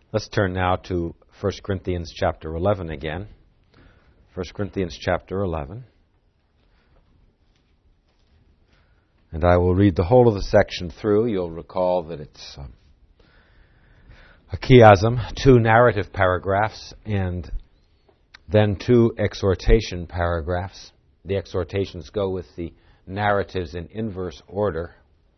Let's turn now to 1 Corinthians chapter 11 again. 1 Corinthians chapter 11. And I will read the whole of the section through. You'll recall that it's a chiasm, 2 narrative paragraphs, and then 2 exhortation paragraphs. The exhortations go with the narratives in inverse order.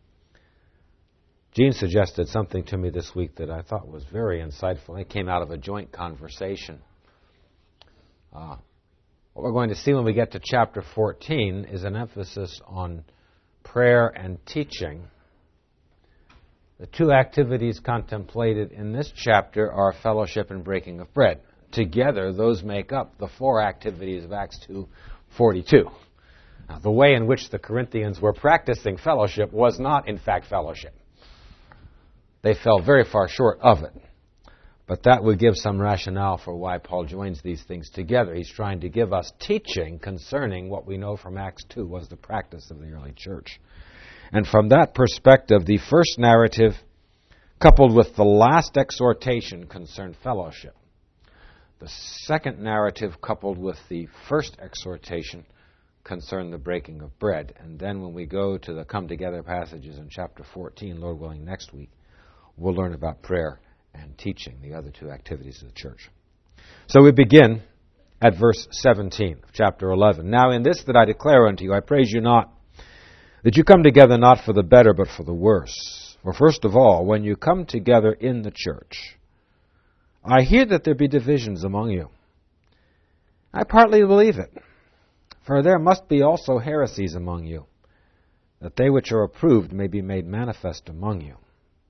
Gene suggested something to me this week that I thought was very insightful. It came out of a joint conversation. What we're going to see when we get to chapter 14 is an emphasis on prayer and teaching. The 2 activities contemplated in this chapter are fellowship and breaking of bread. Together, those make up the 4 activities of Acts 2:42. Now, the way in which the Corinthians were practicing fellowship was not, in fact, fellowship. They fell very far short of it. But that would give some rationale for why Paul joins these things together. He's trying to give us teaching concerning what we know from Acts 2 was the practice of the early church. And from that perspective, the first narrative, coupled with the last exhortation, concerned fellowship. The second narrative, coupled with the first exhortation, concerned the breaking of bread. And then when we go to the come together passages in chapter 14, Lord willing, next week, we'll learn about prayer and teaching, the other 2 activities of the church. So we begin at verse 17 of chapter 11. Now in this that I declare unto you, I praise you not, that you come together not for the better, but for the worse. For first of all, when you come together in the church, I hear that there be divisions among you. I partly believe it, for there must be also heresies among you, that they which are approved may be made manifest among you.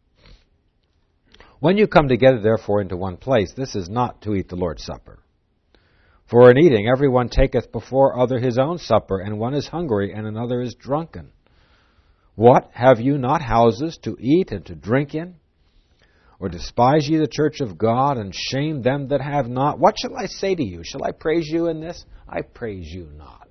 When you come together, therefore, into one place, this is not to eat the Lord's Supper. For in eating, every one taketh before other his own supper, and one is hungry, and another is drunken. What, have you not houses to eat and to drink in? Or despise ye the church of God, and shame them that have not? What shall I say to you? Shall I praise you in this? I praise you not.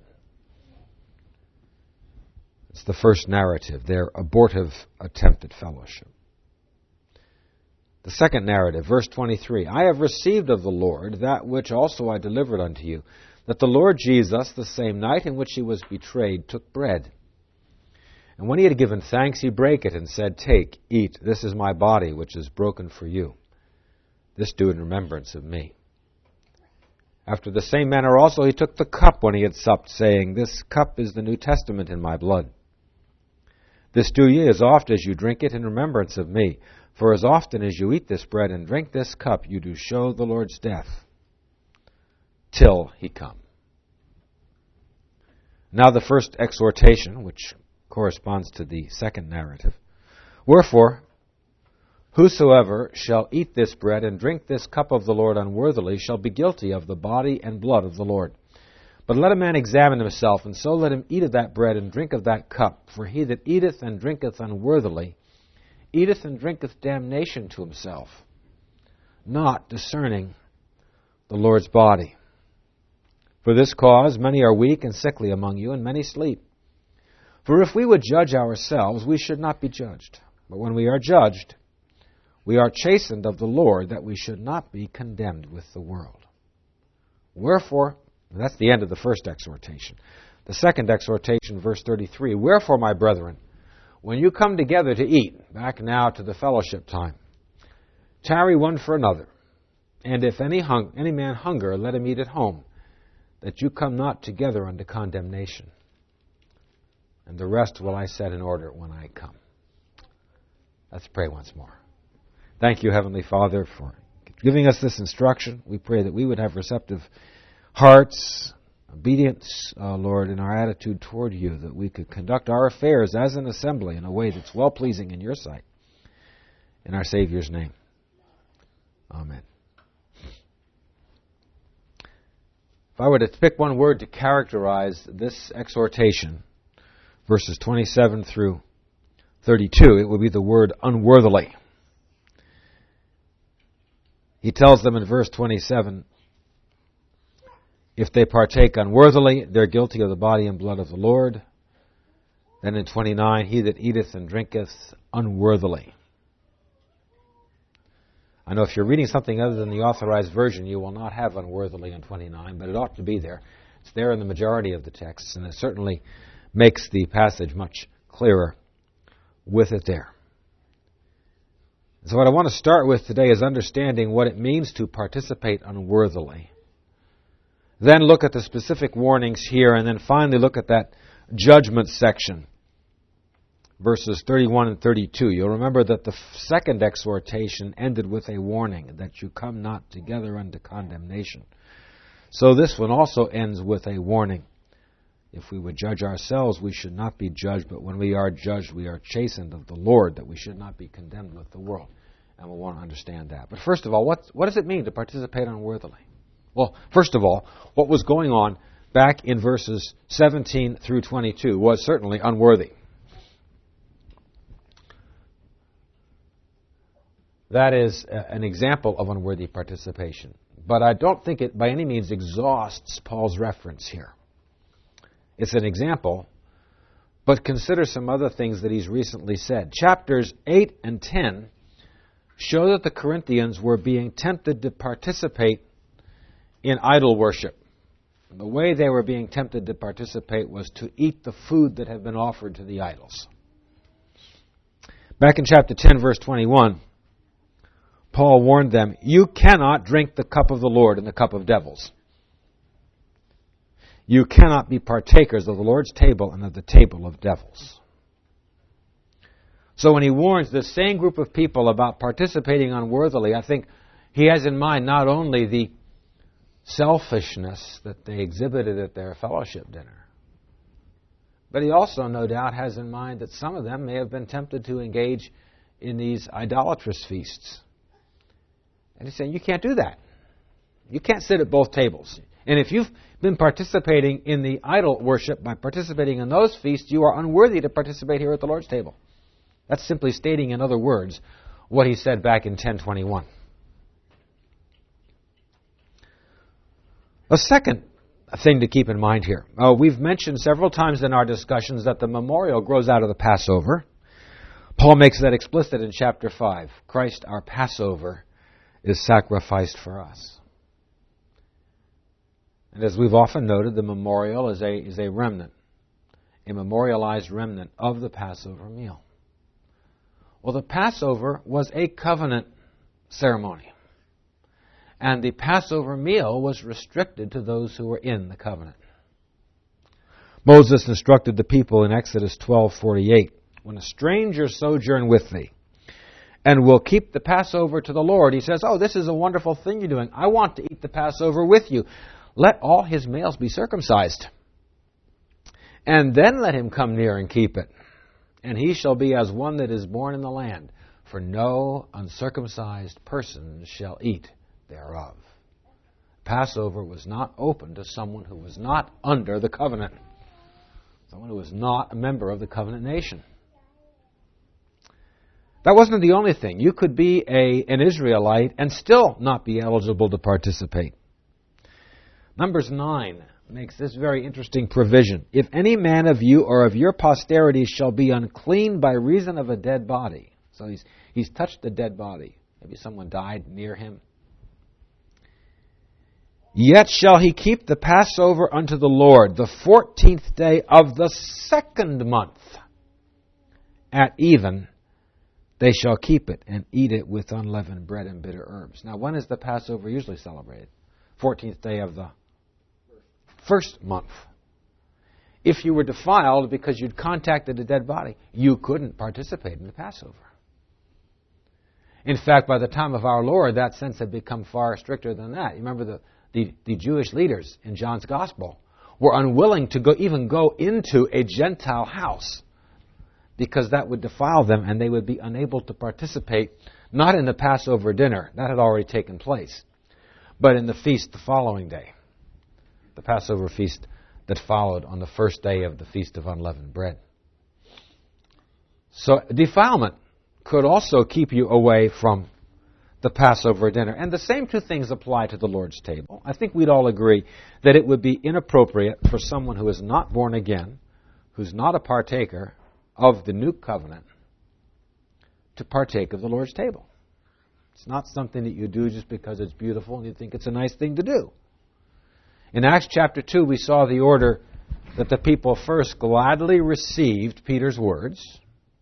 It's the first narrative, their abortive attempt at fellowship. The second narrative, verse 23, I have received of the Lord that which also I delivered unto you, that the Lord Jesus, the same night in which he was betrayed, took bread. And when he had given thanks, he brake it and said, Take, eat, this is my body, which is broken for you. This do in remembrance of me. After the same manner also he took the cup when he had supped, saying, This cup is the New Testament in my blood. This do ye as oft as you drink it in remembrance of me. For as often as you eat this bread and drink this cup, you do show the Lord's death till he come. Now the first exhortation, which corresponds to the second narrative. Wherefore, whosoever shall eat this bread and drink this cup of the Lord unworthily shall be guilty of the body and blood of the Lord. But let a man examine himself, and so let him eat of that bread and drink of that cup. For he that eateth and drinketh unworthily eateth and drinketh damnation to himself, not discerning the Lord's body. For this cause many are weak and sickly among you, and many sleep. For if we would judge ourselves, we should not be judged. But when we are judged, we are chastened of the Lord, that we should not be condemned with the world. Wherefore, that's the end of the first exhortation. The second exhortation, verse 33, Wherefore, my brethren, when you come together to eat, back now to the fellowship time, tarry one for another. And if any man hunger, let him eat at home, that you come not together unto condemnation. And the rest will I set in order when I come. Let's pray once more. Thank you, Heavenly Father, for giving us this instruction. We pray that we would have receptive hearts, obedience, Lord, in our attitude toward you, that we could conduct our affairs as an assembly in a way that's well-pleasing in your sight. In our Savior's name. Amen. If I were to pick one word to characterize this exhortation, verses 27 through 32, it would be the word unworthily. He tells them in verse 27, if they partake unworthily, they're guilty of the body and blood of the Lord. Then in 29, he that eateth and drinketh unworthily. I know if you're reading something other than the Authorized Version, you will not have unworthily in 29, but it ought to be there. It's there in the majority of the texts, and it certainly makes the passage much clearer with it there. So what I want to start with today is understanding what it means to participate unworthily. Then look at the specific warnings here, and then finally look at that judgment section, verses 31 and 32. You'll remember that the second exhortation ended with a warning that you come not together unto condemnation. So this one also ends with a warning. If we would judge ourselves, we should not be judged, but when we are judged, we are chastened of the Lord, that we should not be condemned with the world. And we'll want to understand that. But first of all, what does it mean to participate unworthily? Well, first of all, what was going on back in verses 17 through 22 was certainly unworthy. That is an example of unworthy participation. But I don't think it by any means exhausts Paul's reference here. It's an example, but consider some other things that he's recently said. Chapters 8 and 10 show that the Corinthians were being tempted to participate in idol worship. The way they were being tempted to participate was to eat the food that had been offered to the idols. Back in chapter 10, verse 21, Paul warned them, "You cannot drink the cup of the Lord and the cup of devils. You cannot be partakers of the Lord's table and of the table of devils." So when he warns the same group of people about participating unworthily, I think he has in mind not only the selfishness that they exhibited at their fellowship dinner, but he also no doubt has in mind that some of them may have been tempted to engage in these idolatrous feasts. And he's saying, you can't do that. You can't sit at both tables. And if you've been participating in the idol worship by participating in those feasts, you are unworthy to participate here at the Lord's table. That's simply stating, in other words, what he said back in 10:21. A second thing to keep in mind here. We've mentioned several times in our discussions that the memorial grows out of the Passover. Paul makes that explicit in chapter 5. Christ, our Passover, is sacrificed for us. And as we've often noted, the memorial is a remnant, a memorialized remnant of the Passover meal. Well, the Passover was a covenant ceremony. And the Passover meal was restricted to those who were in the covenant. Moses instructed the people in Exodus 12:48, "When a stranger sojourn with thee, and will keep the Passover to the Lord," he says, "Oh, this is a wonderful thing you're doing. I want to eat the Passover with you. Let all his males be circumcised. And then let him come near and keep it. And he shall be as one that is born in the land. For no uncircumcised person shall eat thereof." Passover was not open to someone who was not under the covenant. Someone who was not a member of the covenant nation. That wasn't the only thing. You could be an Israelite and still not be eligible to participate. Numbers 9 makes this very interesting provision. "If any man of you or of your posterity shall be unclean by reason of a dead body." So he's touched a dead body. Maybe someone died near him. "Yet shall he keep the Passover unto the Lord the 14th day of the second month. At even they shall keep it and eat it with unleavened bread and bitter herbs." Now, when is the Passover usually celebrated? 14th day of the first month. If you were defiled because you'd contacted a dead body, you couldn't participate in the Passover. In fact, by the time of our Lord, that sense had become far stricter than that. You remember the Jewish leaders in John's Gospel were unwilling to even go into a Gentile house because that would defile them and they would be unable to participate, not in the Passover dinner, that had already taken place, but in the feast the following day. The Passover feast that followed on the first day of the Feast of Unleavened Bread. So defilement could also keep you away from the Passover dinner. And the same two things apply to the Lord's table. I think we'd all agree that it would be inappropriate for someone who is not born again, who's not a partaker of the new covenant, to partake of the Lord's table. It's not something that you do just because it's beautiful and you think it's a nice thing to do. In Acts chapter 2, we saw the order that the people first gladly received Peter's words.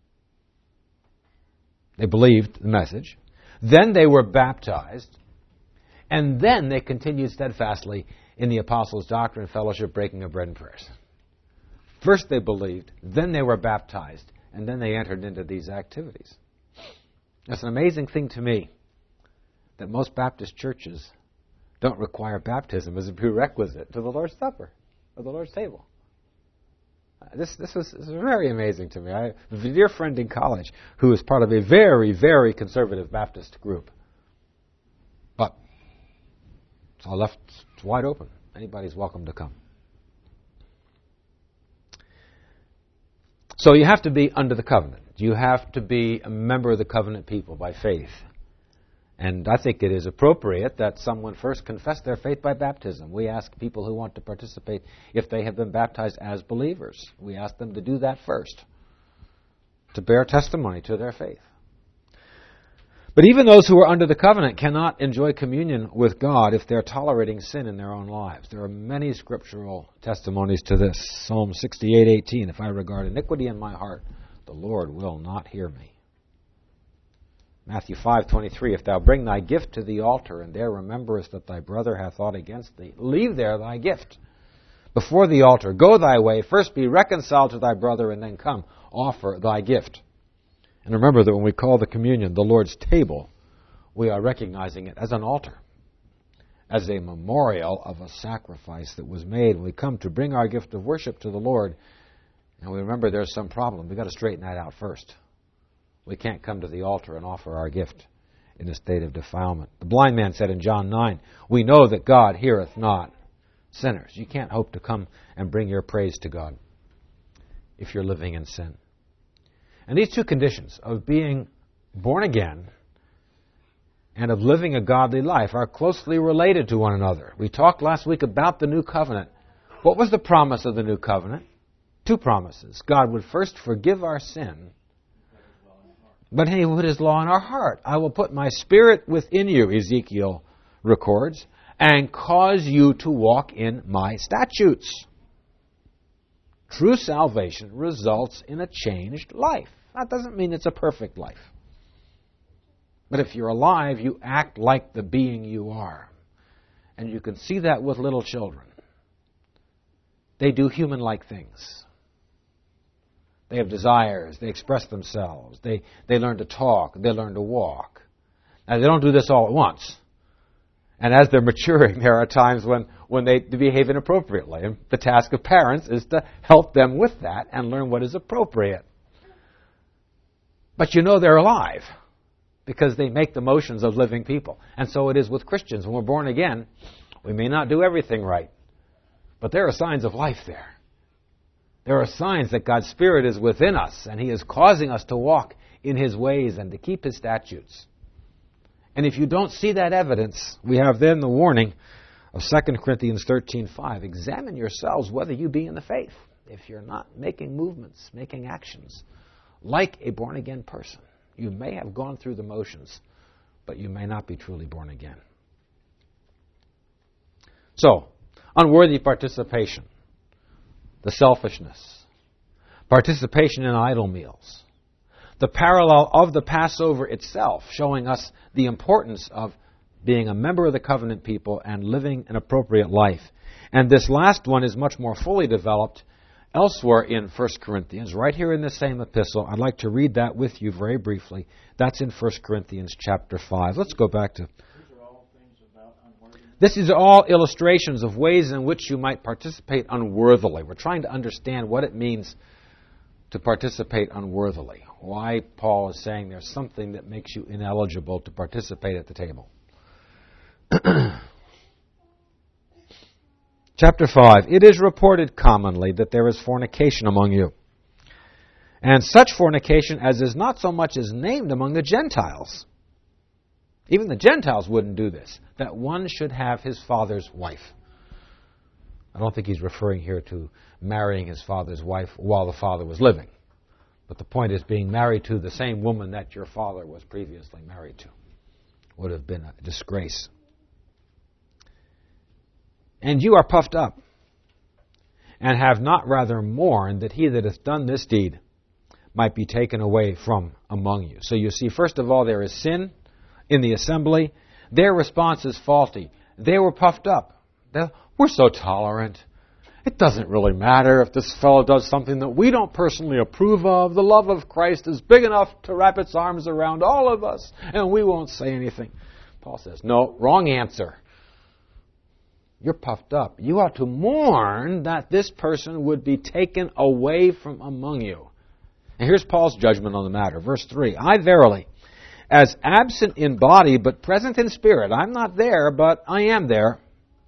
They believed the message. Then they were baptized. And then they continued steadfastly in the apostles' doctrine, fellowship, breaking of bread, and prayers. First they believed, then they were baptized, and then they entered into these activities. It's an amazing thing to me that most Baptist churches don't require baptism as a prerequisite to the Lord's Supper or the Lord's table. This is very amazing to me. I have a dear friend in college who is part of a very, very conservative Baptist group. But it's all left wide open. Anybody's welcome to come. So you have to be under the covenant. You have to be a member of the covenant people by faith. And I think it is appropriate that someone first confess their faith by baptism. We ask people who want to participate if they have been baptized as believers. We ask them to do that first, to bear testimony to their faith. But even those who are under the covenant cannot enjoy communion with God if they're tolerating sin in their own lives. There are many scriptural testimonies to this. Psalm 68:18, if I regard iniquity in my heart, the Lord will not hear me. Matthew 5:23, if thou bring thy gift to the altar, and there rememberest that thy brother hath aught against thee, leave there thy gift before the altar. Go thy way, first be reconciled to thy brother, and then come, offer thy gift. And remember that when we call the communion the Lord's table, we are recognizing it as an altar, as a memorial of a sacrifice that was made. When we come to bring our gift of worship to the Lord, and we remember there's some problem, we've got to straighten that out first. We can't come to the altar and offer our gift in a state of defilement. The blind man said in John 9, we know that God heareth not sinners. You can't hope to come and bring your praise to God if you're living in sin. And these two conditions of being born again and of living a godly life are closely related to one another. We talked last week about the new covenant. What was the promise of the new covenant? Two promises. God would first forgive our sin, but He would put His law in our heart. I will put my Spirit within you, Ezekiel records, and cause you to walk in my statutes. True salvation results in a changed life. That doesn't mean it's a perfect life. But if you're alive, you act like the being you are. And you can see that with little children. They do human-like things. They have desires. They express themselves. They learn to talk. They learn to walk. Now, they don't do this all at once. And as they're maturing, there are times when they behave inappropriately. And the task of parents is to help them with that and learn what is appropriate. But you know they're alive because they make the motions of living people. And so it is with Christians. When we're born again, we may not do everything right. But there are signs of life there. There are signs that God's Spirit is within us and He is causing us to walk in His ways and to keep His statutes. And if you don't see that evidence, we have then the warning of 2 Corinthians 13:5. Examine yourselves whether you be in the faith. If you're not making movements, making actions like a born-again person, you may have gone through the motions, but you may not be truly born again. So, unworthy participation, the selfishness, participation in idol meals, the parallel of the Passover itself, showing us the importance of being a member of the covenant people and living an appropriate life. And this last one is much more fully developed elsewhere in 1 Corinthians, right here in the same epistle. I'd like to read that with you very briefly. That's in 1 Corinthians chapter 5. Let's go back to... This is all illustrations of ways in which you might participate unworthily. We're trying to understand what it means to participate unworthily. Why Paul is saying there's something that makes you ineligible to participate at the table. Chapter 5. It is reported commonly that there is fornication among you, and such fornication as is not so much as named among the Gentiles. Even the Gentiles wouldn't do this, that one should have his father's wife. I don't think he's referring here to marrying his father's wife while the father was living. But the point is being married to the same woman that your father was previously married to. would have been a disgrace. And you are puffed up, and have not rather mourned that he that hath done this deed might be taken away from among you. So you see, first of all, there is sin in the assembly. Their response is faulty. They were puffed up. We're so tolerant. It doesn't really matter if this fellow does something that we don't personally approve of. The love of Christ is big enough to wrap its arms around all of us, and we won't say anything. Paul says, no, wrong answer. You're puffed up. You ought to mourn that this person would be taken away from among you. And here's Paul's judgment on the matter. Verse 3, I verily, as absent in body but present in spirit, I'm not there, but I am there.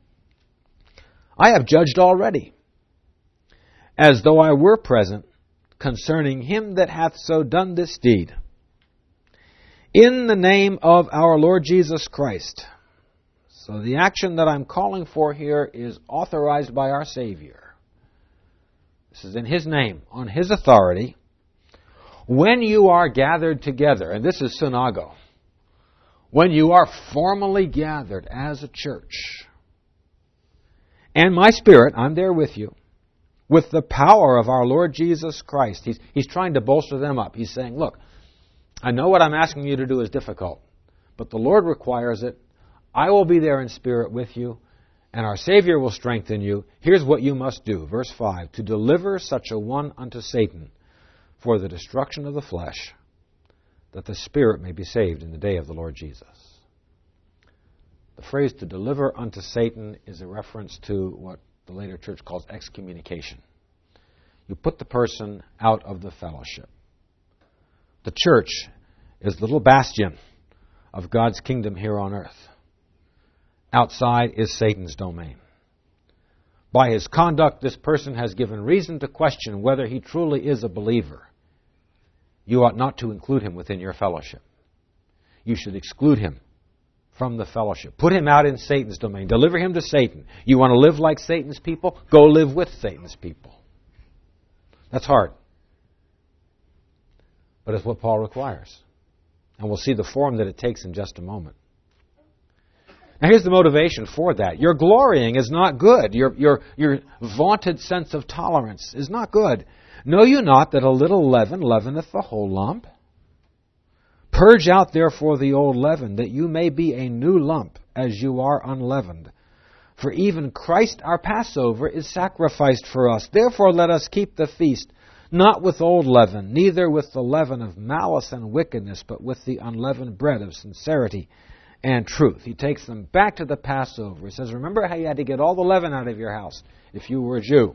I have judged already, as though I were present, concerning him that hath so done this deed. In the name of our Lord Jesus Christ. So the action that I'm calling for here is authorized by our Savior. This is in His name, on His authority. When you are gathered together, and this is synagogue, when you are formally gathered as a church, and my Spirit, I'm there with you, with the power of our Lord Jesus Christ. He's trying to bolster them up. He's saying, look, I know what I'm asking you to do is difficult, but the Lord requires it. I will be there in spirit with you, and our Savior will strengthen you. Here's what you must do. Verse 5, to deliver such a one unto Satan for the destruction of the flesh, that the spirit may be saved in the day of the Lord Jesus. The phrase to deliver unto Satan is a reference to what the later church calls excommunication. You put the person out of the fellowship. The church is the little bastion of God's kingdom here on earth. Outside is Satan's domain. By his conduct, this person has given reason to question whether he truly is a believer. You ought not to include him within your fellowship. You should exclude him from the fellowship. Put him out in Satan's domain. Deliver him to Satan. You want to live like Satan's people? Go live with Satan's people. That's hard. But it's what Paul requires. And we'll see the form that it takes in just a moment. Now here's the motivation for that. Your glorying is not good. Your vaunted sense of tolerance is not good. Know you not that a little leaven leaveneth the whole lump? Purge out therefore the old leaven, that you may be a new lump, as you are unleavened. For even Christ our Passover is sacrificed for us. Therefore let us keep the feast, not with old leaven, neither with the leaven of malice and wickedness, but with the unleavened bread of sincerity and truth. He takes them back to the Passover. He says, remember how you had to get all the leaven out of your house if you were a Jew.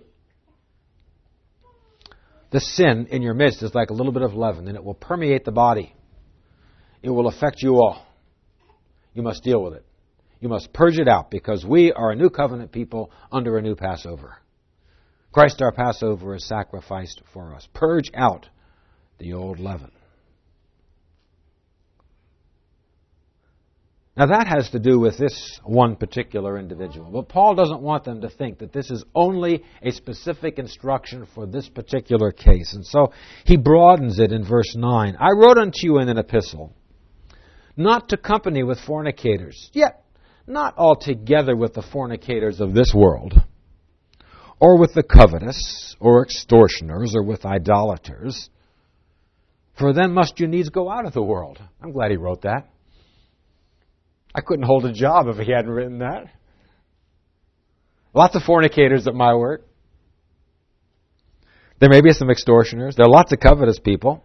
The sin in your midst is like a little bit of leaven, and it will permeate the body. It will affect you all. You must deal with it. You must purge it out, because we are a new covenant people under a new Passover. Christ our Passover is sacrificed for us. Purge out the old leaven. Now that has to do with this one particular individual. But Paul doesn't want them to think that this is only a specific instruction for this particular case. And so he broadens it in verse 9. I wrote unto you in an epistle, not to company with fornicators, yet not altogether with the fornicators of this world, or with the covetous, or extortioners, or with idolaters. For then must you needs go out of the world. I'm glad he wrote that. I couldn't hold a job if he hadn't written that. Lots of fornicators at my work. There may be some extortioners. There are lots of covetous people.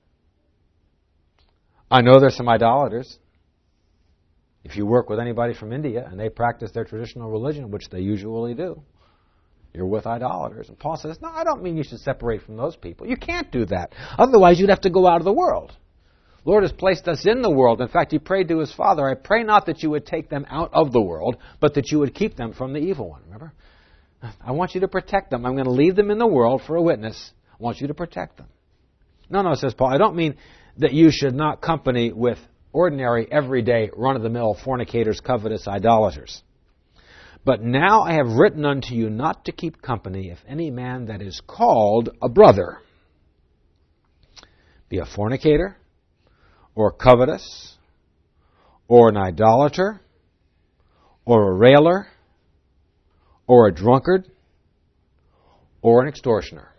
I know there's some idolaters. If you work with anybody from India and they practice their traditional religion, which they usually do, you're with idolaters. And Paul says, no, I don't mean you should separate from those people. You can't do that. Otherwise, you'd have to go out of the world. The Lord has placed us in the world. In fact, he prayed to his Father, I pray not that you would take them out of the world, but that you would keep them from the evil one. Remember? I want you to protect them. I'm going to leave them in the world for a witness. I want you to protect them. No, says Paul, I don't mean that you should not company with ordinary, everyday, run-of-the-mill fornicators, covetous, idolaters. But now I have written unto you not to keep company if any man that is called a brother be a fornicator, or covetous, or an idolater, or a railer, or a drunkard, or an extortioner.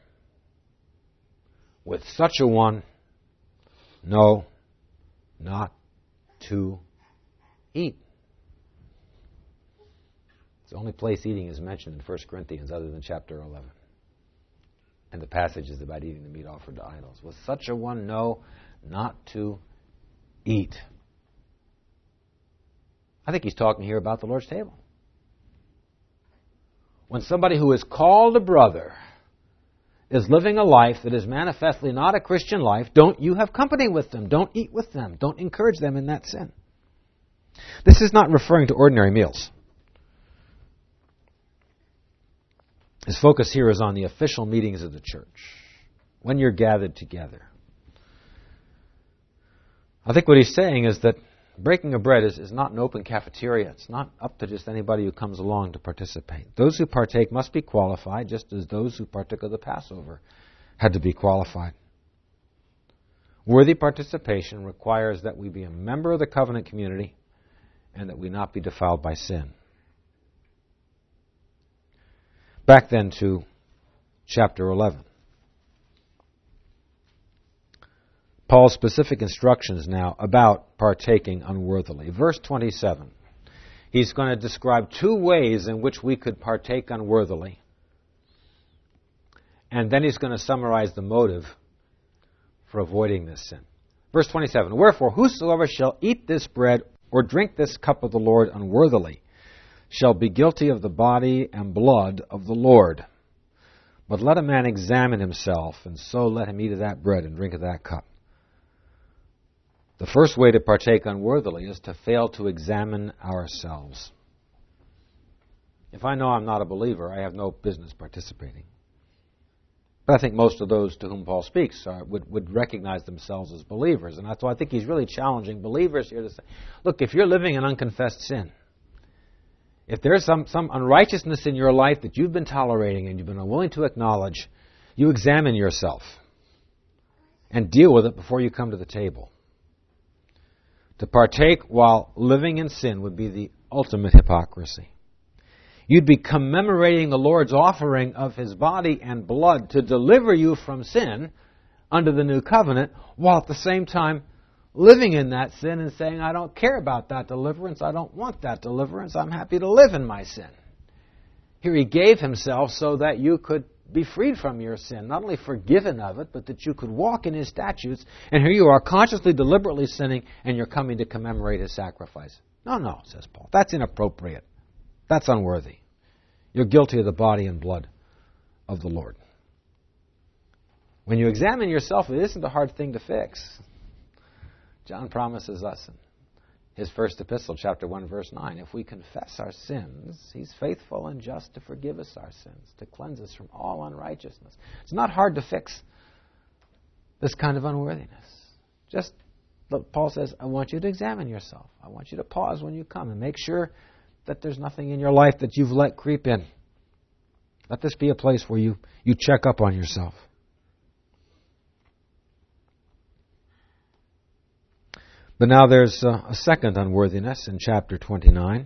With such a one, no, not to eat. It's the only place eating is mentioned in 1 Corinthians other than chapter 11. And the passage is about eating the meat offered to idols. With such a one, no, not to eat. I think he's talking here about the Lord's table. When somebody who is called a brother is living a life that is manifestly not a Christian life, don't you have company with them. Don't eat with them. Don't encourage them in that sin. This is not referring to ordinary meals. His focus here is on the official meetings of the church, when you're gathered together. I think what he's saying is that breaking of bread is not an open cafeteria. It's not up to just anybody who comes along to participate. Those who partake must be qualified, just as those who partook of the Passover had to be qualified. Worthy participation requires that we be a member of the covenant community and that we not be defiled by sin. Back then to chapter 11. Paul's specific instructions now about partaking unworthily. Verse 27. He's going to describe two ways in which we could partake unworthily. And then he's going to summarize the motive for avoiding this sin. Verse 27. Wherefore, whosoever shall eat this bread or drink this cup of the Lord unworthily shall be guilty of the body and blood of the Lord. But let a man examine himself, and so let him eat of that bread and drink of that cup. The first way to partake unworthily is to fail to examine ourselves. If I know I'm not a believer, I have no business participating. But I think most of those to whom Paul speaks would recognize themselves as believers. And that's why I think he's really challenging believers here to say, look, if you're living in unconfessed sin, if there's some unrighteousness in your life that you've been tolerating and you've been unwilling to acknowledge, you examine yourself and deal with it before you come to the table. To partake while living in sin would be the ultimate hypocrisy. You'd be commemorating the Lord's offering of His body and blood to deliver you from sin under the new covenant, while at the same time living in that sin and saying, I don't care about that deliverance, I don't want that deliverance, I'm happy to live in my sin. Here He gave Himself so that you could be freed from your sin, not only forgiven of it, but that you could walk in His statutes, and here you are consciously, deliberately sinning, and you're coming to commemorate His sacrifice. No, says Paul, that's inappropriate. That's unworthy. You're guilty of the body and blood of the Lord. When you examine yourself, it isn't a hard thing to fix. John promises us in his first epistle, chapter 1, verse 9, if we confess our sins, He's faithful and just to forgive us our sins, to cleanse us from all unrighteousness. It's not hard to fix this kind of unworthiness. Just, Paul says, I want you to examine yourself. I want you to pause when you come and make sure that there's nothing in your life that you've let creep in. Let this be a place where you check up on yourself. But now there's a second unworthiness in chapter 29.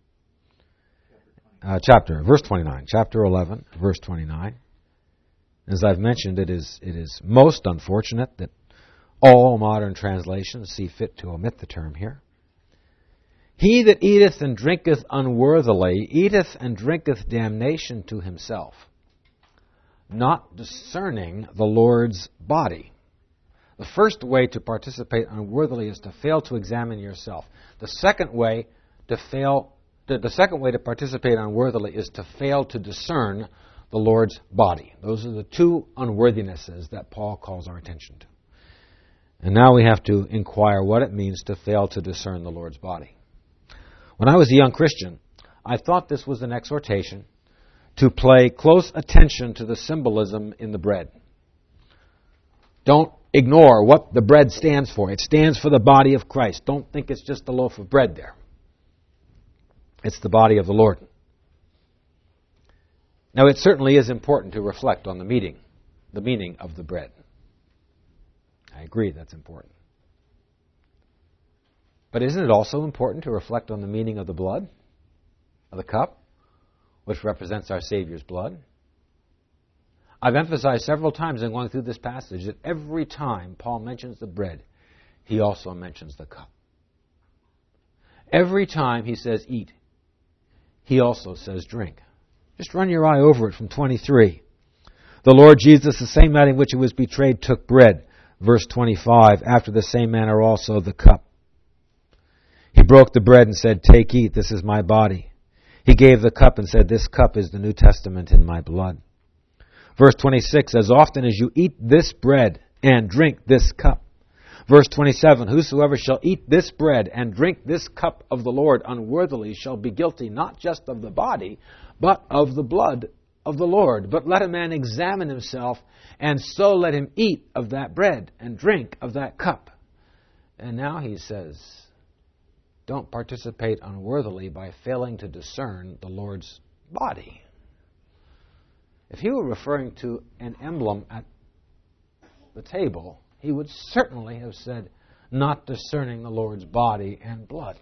Verse 29. Chapter 11, verse 29. As I've mentioned, it is most unfortunate that all modern translations see fit to omit the term here. He that eateth and drinketh unworthily eateth and drinketh damnation to himself, not discerning the Lord's body. The first way to participate unworthily is to fail to examine yourself. The second way to participate unworthily is to fail to discern the Lord's body. Those are the two unworthinesses that Paul calls our attention to. And now we have to inquire what it means to fail to discern the Lord's body. When I was a young Christian, I thought this was an exhortation to pay close attention to the symbolism in the bread. Don't ignore what the bread stands for. It stands for the body of Christ. Don't think it's just a loaf of bread there. It's the body of the Lord. Now, it certainly is important to reflect on the meaning of the bread. I agree, that's important. But isn't it also important to reflect on the meaning of the blood, of the cup, which represents our Savior's blood? I've emphasized several times in going through this passage that every time Paul mentions the bread, he also mentions the cup. Every time he says eat, he also says drink. Just run your eye over it from 23. The Lord Jesus, the same night in which he was betrayed, took bread. Verse 25, after the same manner also the cup. He broke the bread and said, take, eat, this is my body. He gave the cup and said, this cup is the New Testament in my blood. Verse 26, as often as you eat this bread and drink this cup. Verse 27, whosoever shall eat this bread and drink this cup of the Lord unworthily shall be guilty not just of the body, but of the blood of the Lord. But let a man examine himself, and so let him eat of that bread and drink of that cup. And now he says, don't participate unworthily by failing to discern the Lord's body. If he were referring to an emblem at the table, he would certainly have said, not discerning the Lord's body and blood.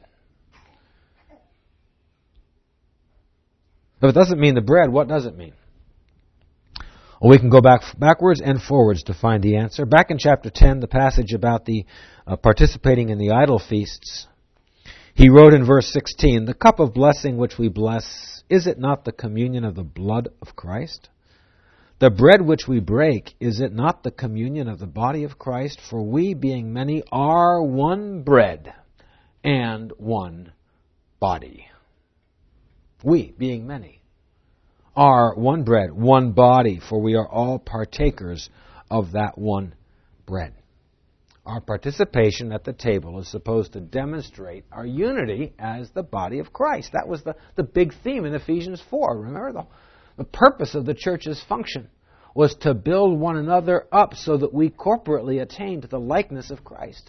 If it doesn't mean the bread, what does it mean? Well, we can go backwards and forwards to find the answer. Back in chapter 10, the passage about the participating in the idol feasts, he wrote in verse 16, the cup of blessing which we bless, is it not the communion of the blood of Christ? The bread which we break, is it not the communion of the body of Christ? For we, being many, are one bread and one body. We, being many, are one bread, one body, for we are all partakers of that one bread. Our participation at the table is supposed to demonstrate our unity as the body of Christ. That was the big theme in Ephesians 4. Remember, the purpose of the church's function was to build one another up so that we corporately attain to the likeness of Christ.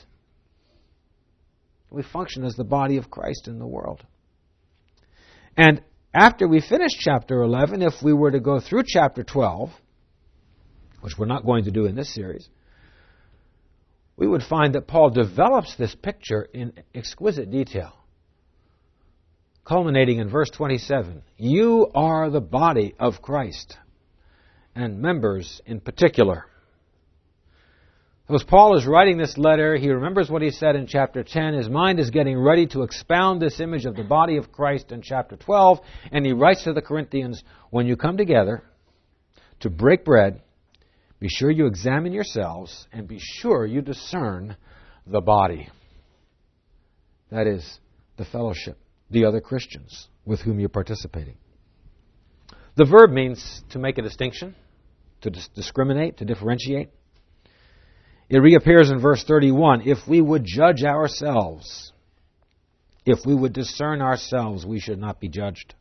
We function as the body of Christ in the world. And after we finish chapter 11, if we were to go through chapter 12, which we're not going to do in this series, we would find that Paul develops this picture in exquisite detail, culminating in verse 27. You are the body of Christ, and members in particular. So as Paul is writing this letter, he remembers what he said in chapter 10. His mind is getting ready to expound this image of the body of Christ in chapter 12. And he writes to the Corinthians, when you come together to break bread, be sure you examine yourselves and be sure you discern the body. That is, the fellowship, the other Christians with whom you're participating. The verb means to make a distinction, to discriminate, to differentiate. It reappears in verse 31. If we would judge ourselves, if we would discern ourselves, we should not be judged.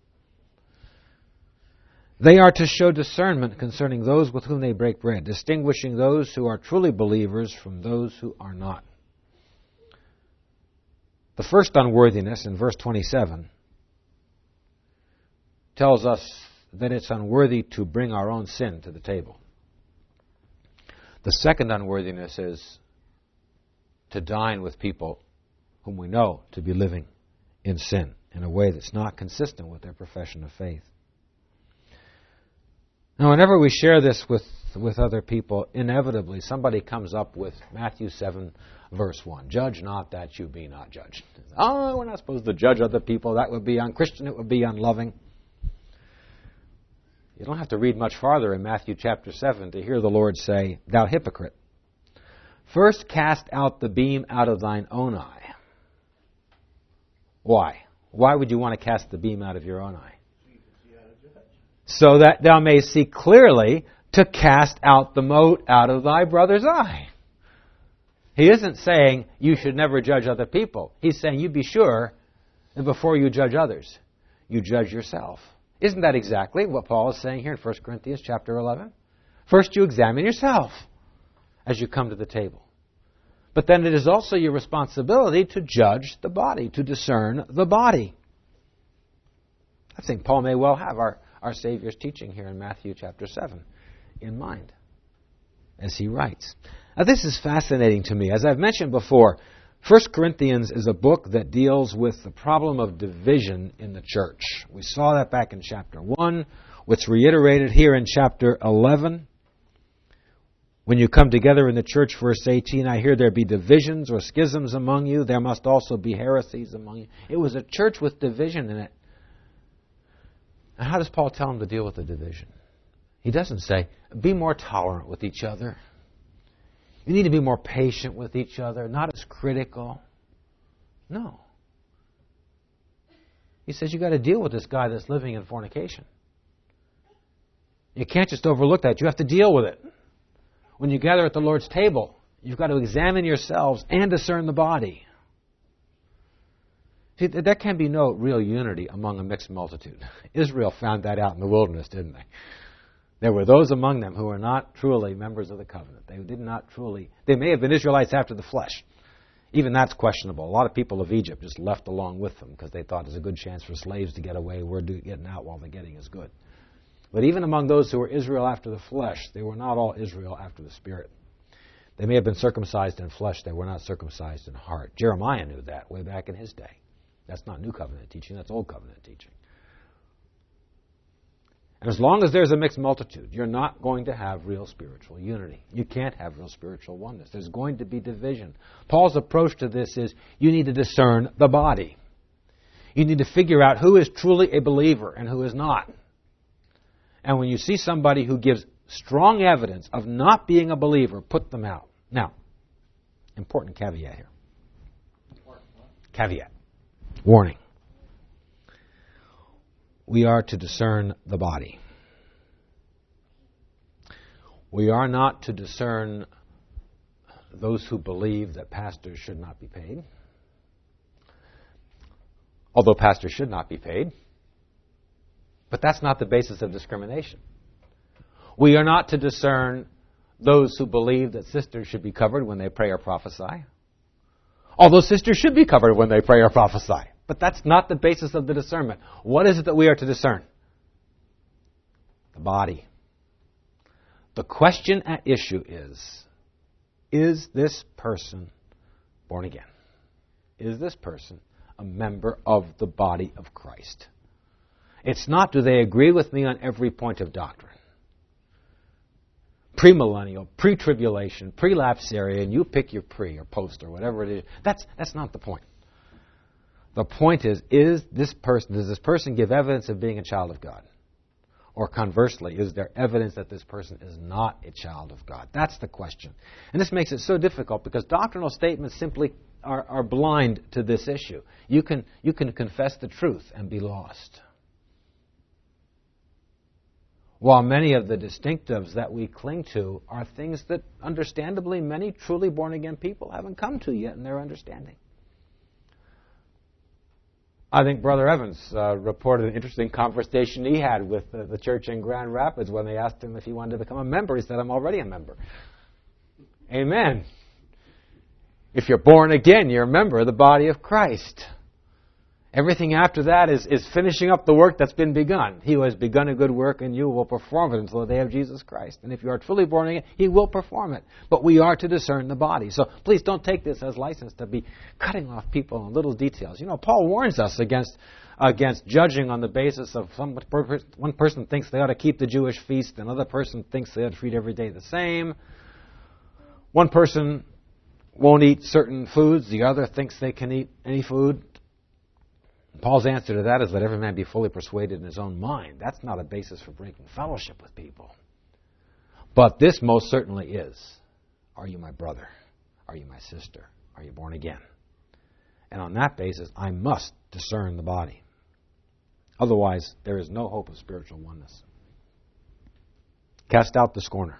They are to show discernment concerning those with whom they break bread, distinguishing those who are truly believers from those who are not. The first unworthiness in verse 27 tells us that it's unworthy to bring our own sin to the table. The second unworthiness is to dine with people whom we know to be living in sin in a way that's not consistent with their profession of faith. Now, whenever we share this with other people, inevitably somebody comes up with Matthew 7, verse 1. Judge not that you be not judged. Oh, we're not supposed to judge other people. That would be unchristian. It would be unloving. You don't have to read much farther in Matthew chapter 7 to hear the Lord say, thou hypocrite, first cast out the beam out of thine own eye. Why? Why would you want to cast the beam out of your own eye? So that thou mayst see clearly to cast out the mote out of thy brother's eye. He isn't saying you should never judge other people. He's saying you be sure that before you judge others, you judge yourself. Isn't that exactly what Paul is saying here in 1 Corinthians chapter 11? First you examine yourself as you come to the table. But then it is also your responsibility to judge the body, to discern the body. I think Paul may well have our Savior's teaching here in Matthew chapter 7 in mind as he writes. Now this is fascinating to me. As I've mentioned before, 1 Corinthians is a book that deals with the problem of division in the church. We saw that back in chapter 1, which reiterated here in chapter 11. When you come together in the church, verse 18, I hear there be divisions or schisms among you. There must also be heresies among you. It was a church with division in it. And how does Paul tell them to deal with the division? He doesn't say, be more tolerant with each other. You need to be more patient with each other, not as critical. No. He says, you've got to deal with this guy that's living in fornication. You can't just overlook that. You have to deal with it. When you gather at the Lord's table, you've got to examine yourselves and discern the body. See, there can be no real unity among a mixed multitude. Israel found that out in the wilderness, didn't they? There were those among them who were not truly members of the covenant. They may have been Israelites after the flesh. Even that's questionable. A lot of people of Egypt just left along with them because they thought there's a good chance for slaves to get away. We're getting out while the getting is good. But even among those who were Israel after the flesh, they were not all Israel after the Spirit. They may have been circumcised in flesh. They were not circumcised in heart. Jeremiah knew that way back in his day. That's not New Covenant teaching. That's Old Covenant teaching. And as long as there's a mixed multitude, you're not going to have real spiritual unity. You can't have real spiritual oneness. There's going to be division. Paul's approach to this is you need to discern the body. You need to figure out who is truly a believer and who is not. And when you see somebody who gives strong evidence of not being a believer, put them out. Now, important caveat here. Caveat. Warning. We are to discern the body. We are not to discern those who believe that pastors should not be paid. Although pastors should not be paid. But that's not the basis of discrimination. We are not to discern those who believe that sisters should be covered when they pray or prophesy. Although sisters should be covered when they pray or prophesy. But that's not the basis of the discernment. What is it that we are to discern? The body. The question at issue is this person born again? Is this person a member of the body of Christ? It's not, do they agree with me on every point of doctrine? Premillennial, pre-tribulation, pre-lapsarian, you pick your pre or post or whatever it is. That's not the point. The point is does this person give evidence of being a child of God? Or conversely, is there evidence that this person is not a child of God? That's the question. And this makes it so difficult because doctrinal statements simply are blind to this issue. You can confess the truth and be lost. While many of the distinctives that we cling to are things that, understandably, many truly born-again people haven't come to yet in their understanding. I think Brother Evans reported an interesting conversation he had with the church in Grand Rapids when they asked him if he wanted to become a member. He said, I'm already a member. Amen. If you're born again, you're a member of the body of Christ. Everything after that is finishing up the work that's been begun. He who has begun a good work in you will perform it until the day of Jesus Christ. And if you are truly born again, He will perform it. But we are to discern the body. So please don't take this as license to be cutting off people on little details. You know, Paul warns us against judging on the basis of one person thinks they ought to keep the Jewish feast, another person thinks they ought to treat every day the same. One person won't eat certain foods, the other thinks they can eat any food. Paul's answer to that is let every man be fully persuaded in his own mind. That's not a basis for breaking fellowship with people. But this most certainly is. Are you my brother? Are you my sister? Are you born again? And on that basis, I must discern the body. Otherwise, there is no hope of spiritual oneness. Cast out the scorner,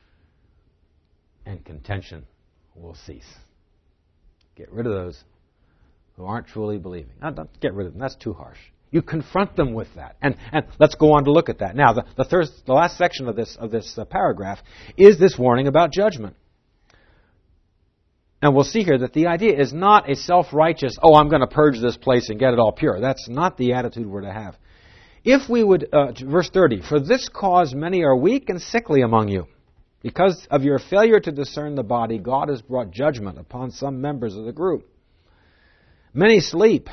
and contention will cease. Get rid of those who aren't truly believing. Now, don't get rid of them. That's too harsh. You confront them with that. And let's go on to look at that. Now, the last section of this paragraph is this warning about judgment. And we'll see here that the idea is not a self-righteous, I'm going to purge this place and get it all pure. That's not the attitude we're to have. If we would, verse 30, for this cause many are weak and sickly among you. Because of your failure to discern the body, God has brought judgment upon some members of the group. Many sleep.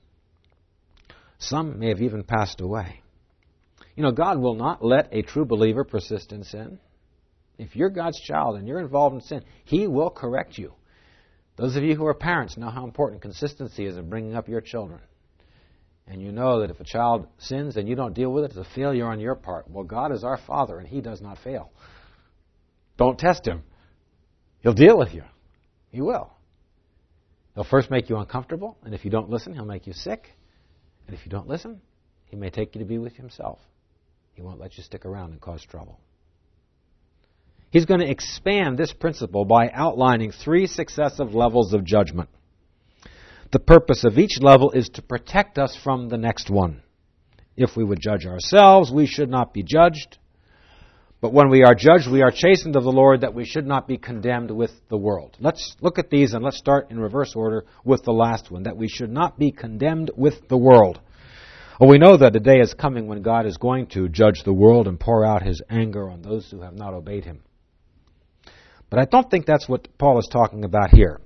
Some may have even passed away. You know, God will not let a true believer persist in sin. If you're God's child and you're involved in sin, He will correct you. Those of you who are parents know how important consistency is in bringing up your children. And you know that if a child sins and you don't deal with it, it's a failure on your part. Well, God is our Father and He does not fail. Don't test Him. He'll deal with you. He will. He'll first make you uncomfortable, and if you don't listen, He'll make you sick. And if you don't listen, He may take you to be with Himself. He won't let you stick around and cause trouble. He's going to expand this principle by outlining 3 successive levels of judgment. The purpose of each level is to protect us from the next one. If we would judge ourselves, we should not be judged. But when we are judged, we are chastened of the Lord, that we should not be condemned with the world. Let's look at these, and let's start in reverse order with the last one, that we should not be condemned with the world. Well, we know that a day is coming when God is going to judge the world and pour out His anger on those who have not obeyed Him. But I don't think that's what Paul is talking about here.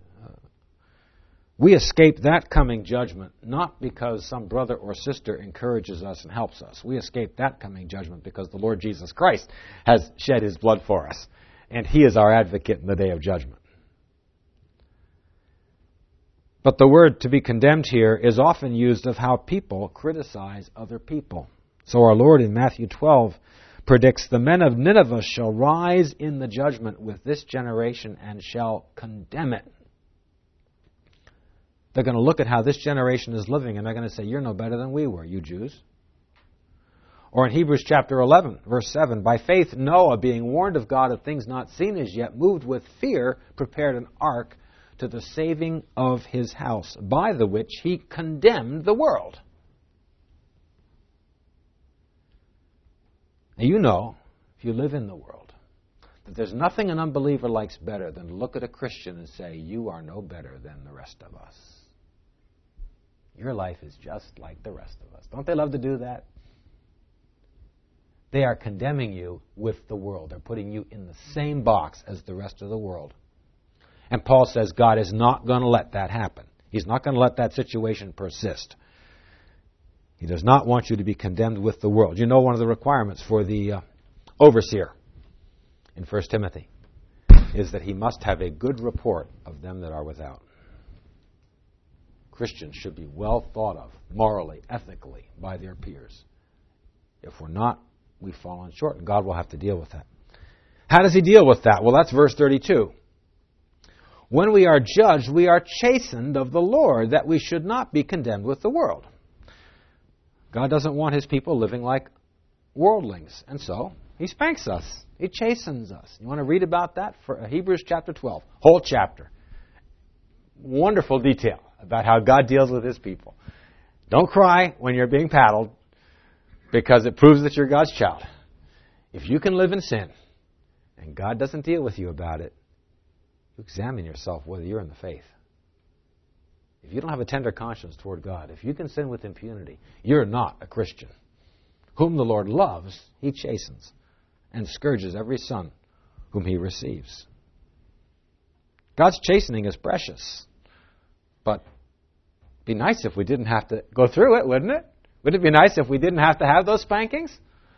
We escape that coming judgment not because some brother or sister encourages us and helps us. We escape that coming judgment because the Lord Jesus Christ has shed His blood for us, and He is our advocate in the day of judgment. But the word to be condemned here is often used of how people criticize other people. So our Lord in Matthew 12 predicts, the men of Nineveh shall rise in the judgment with this generation and shall condemn it. They're going to look at how this generation is living and they're going to say, you're no better than we were, you Jews. Or in Hebrews chapter 11, verse 7, by faith Noah, being warned of God of things not seen as yet, moved with fear, prepared an ark to the saving of his house, by the which he condemned the world. Now you know, if you live in the world, that there's nothing an unbeliever likes better than to look at a Christian and say, you are no better than the rest of us. Your life is just like the rest of us. Don't they love to do that? They are condemning you with the world. They're putting you in the same box as the rest of the world. And Paul says God is not going to let that happen. He's not going to let that situation persist. He does not want you to be condemned with the world. You know, one of the requirements for the overseer in 1 Timothy is that he must have a good report of them that are without. Christians should be well thought of, morally, ethically, by their peers. If we're not, we've fallen short, and God will have to deal with that. How does He deal with that? Well, that's verse 32. When we are judged, we are chastened of the Lord, that we should not be condemned with the world. God doesn't want His people living like worldlings, and so He spanks us. He chastens us. You want to read about that? For Hebrews chapter 12, whole chapter. Wonderful detail about how God deals with His people. Don't cry when you're being paddled, because it proves that you're God's child. If you can live in sin, and God doesn't deal with you about it, you examine yourself whether you're in the faith. If you don't have a tender conscience toward God, if you can sin with impunity, you're not a Christian. Whom the Lord loves, He chastens and scourges every son whom He receives. God's chastening is precious. But it'd be nice if we didn't have to go through it, wouldn't it? Wouldn't it be nice if we didn't have to have those spankings?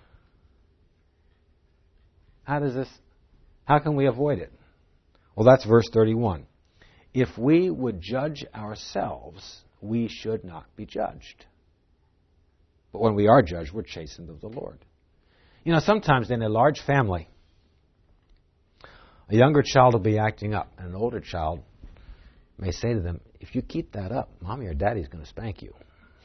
How can we avoid it? Well, that's verse 31. If we would judge ourselves, we should not be judged. But when we are judged, we're chastened of the Lord. You know, sometimes in a large family, a younger child will be acting up, and an older child may say to them, if you keep that up, Mommy or Daddy's going to spank you.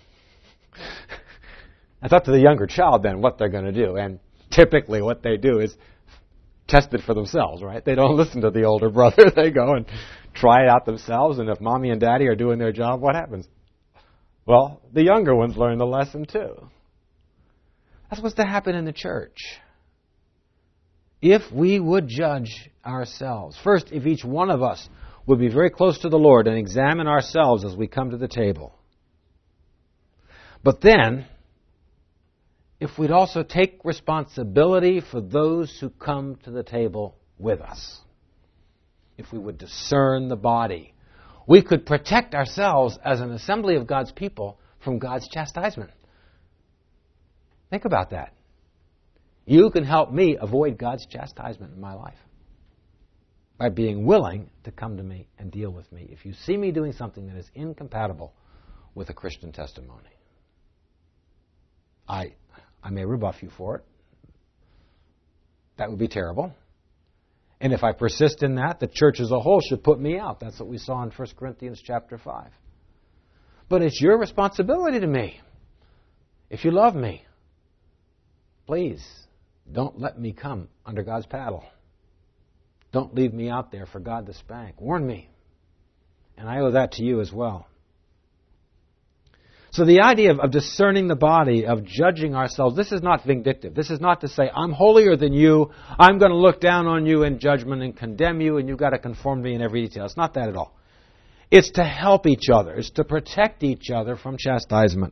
It's up to the younger child then what they're going to do. And typically what they do is test it for themselves, right? They don't listen to the older brother. They go and try it out themselves. And if Mommy and Daddy are doing their job, what happens? Well, the younger ones learn the lesson too. That's what's to happen in the church. If we would judge ourselves, first, if each one of us would be very close to the Lord and examine ourselves as we come to the table. But then, if we'd also take responsibility for those who come to the table with us. If we would discern the body, we could protect ourselves as an assembly of God's people from God's chastisement. Think about that. You can help me avoid God's chastisement in my life by being willing to come to me and deal with me if you see me doing something that is incompatible with a Christian testimony. I may rebuff you for it. That would be terrible. And if I persist in that, the church as a whole should put me out. That's what we saw in 1 Corinthians chapter 5. But it's your responsibility to me. If you love me, please don't let me come under God's paddle. Don't leave me out there for God to spank. Warn me. And I owe that to you as well. So the idea of discerning the body, of judging ourselves, this is not vindictive. This is not to say, I'm holier than you, I'm going to look down on you in judgment and condemn you, and you've got to conform to me in every detail. It's not that at all. It's to help each other. It's to protect each other from chastisement.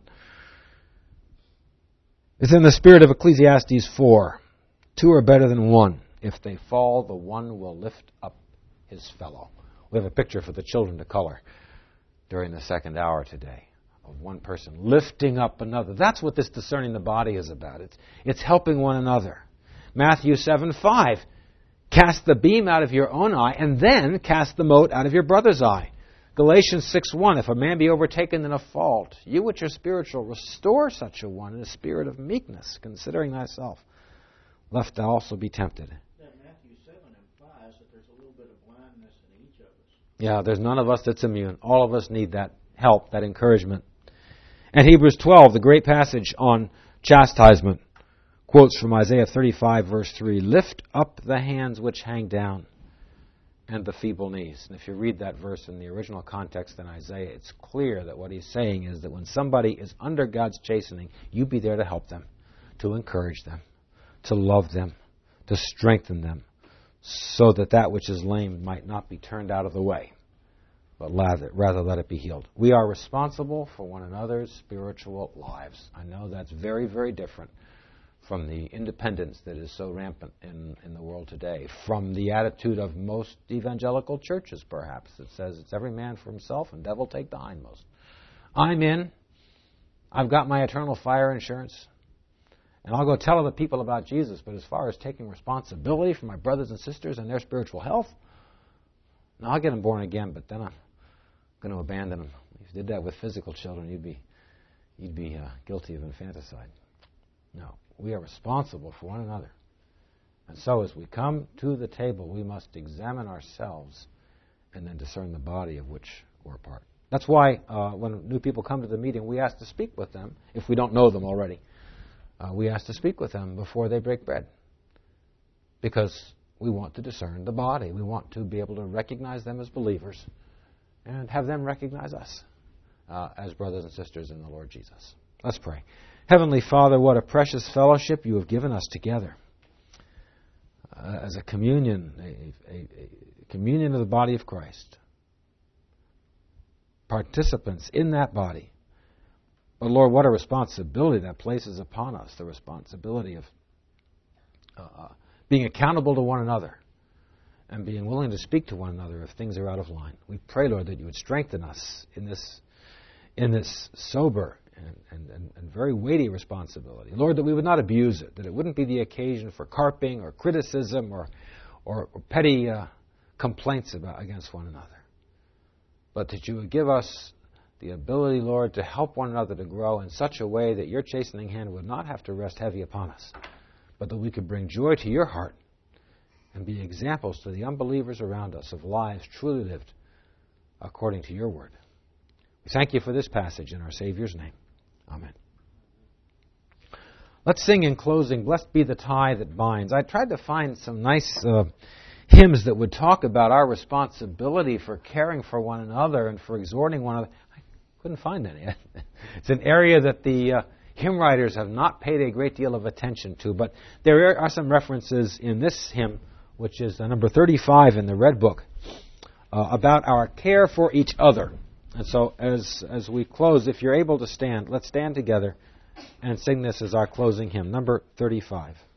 It's in the spirit of Ecclesiastes 4. 2 are better than one. If they fall, the one will lift up his fellow. We have a picture for the children to color during the second hour today of one person lifting up another. That's what this discerning the body is about. It's helping one another. Matthew 7:5. Cast the beam out of your own eye, and then cast the mote out of your brother's eye. Galatians 6:1. If a man be overtaken in a fault, you which are spiritual, restore such a one in a spirit of meekness, considering thyself, lest thou also be tempted. That Matthew 7 implies that there's a little bit of blindness in each of us. Yeah, there's none of us that's immune. All of us need that help, that encouragement. And Hebrews 12, the great passage on chastisement, quotes from Isaiah 35, verse 3, lift up the hands which hang down and the feeble knees. And if you read that verse in the original context in Isaiah, it's clear that what he's saying is that when somebody is under God's chastening, you be there to help them, to encourage them, to love them, to strengthen them, so that that which is lame might not be turned out of the way, but rather let it be healed. We are responsible for one another's spiritual lives. I know that's very, very different from the independence that is so rampant in the world today, from the attitude of most evangelical churches, perhaps, that says it's every man for himself and devil take the hindmost. I'm in. I've got my eternal fire insurance. And I'll go tell other people about Jesus, but as far as taking responsibility for my brothers and sisters and their spiritual health, no, I'll get them born again, but then I'm going to abandon them. If you did that with physical children, you'd be guilty of infanticide. No, we are responsible for one another. And so as we come to the table, we must examine ourselves and then discern the body of which we're a part. That's why when new people come to the meeting, we ask to speak with them, if we don't know them already. We ask to speak with them before they break bread, because we want to discern the body. We want to be able to recognize them as believers and have them recognize us as brothers and sisters in the Lord Jesus. Let's pray. Heavenly Father, what a precious fellowship you have given us together as a communion, a communion of the body of Christ. Participants in that body. But Lord, what a responsibility that places upon us, the responsibility of being accountable to one another and being willing to speak to one another if things are out of line. We pray, Lord, that you would strengthen us in this sober and very weighty responsibility. Lord, that we would not abuse it, that it wouldn't be the occasion for carping or criticism or petty complaints against one another, but that you would give us the ability, Lord, to help one another to grow in such a way that your chastening hand would not have to rest heavy upon us, but that we could bring joy to your heart and be examples to the unbelievers around us of lives truly lived according to your word. We thank you for this passage in our Savior's name. Amen. Let's sing in closing, Blessed Be the Tie That Binds. I tried to find some nice hymns that would talk about our responsibility for caring for one another and for exhorting one another. I couldn't find any. It's an area that the hymn writers have not paid a great deal of attention to, but there are some references in this hymn, which is number 35 in the Red Book, about our care for each other. And so as we close, if you're able to stand, let's stand together and sing this as our closing hymn, number 35.